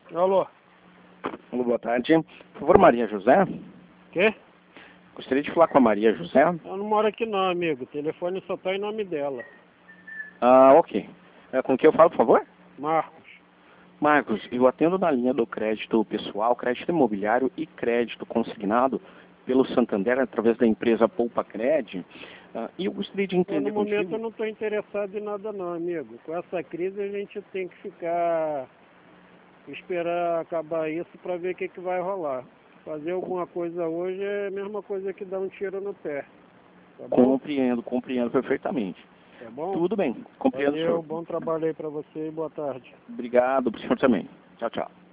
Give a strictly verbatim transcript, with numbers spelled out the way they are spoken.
Alô? Alô, boa tarde. Por favor, Maria José? Quê? Gostaria de falar com a Maria José. Ela não mora aqui não, amigo. O telefone só tá em nome dela. Ah, ok. É, com quem eu falo, por favor? Marcos. Marcos, eu atendo na linha do crédito pessoal, crédito imobiliário e crédito consignado pelo Santander através da empresa Poupa Cred. Ah, e eu gostaria de Eu, entender no momento contigo... eu não estou interessado em nada não, amigo. Com essa crise a gente tem que ficar... esperar acabar isso para ver o que, que vai rolar. Fazer alguma coisa hoje é a mesma coisa que dar um tiro no pé. Tá bom? Compreendo, compreendo perfeitamente. Tá bom? Tudo bem, compreendo, Valeu, senhor. bom trabalho aí para você e boa tarde. Obrigado, pro senhor também. Tchau, tchau.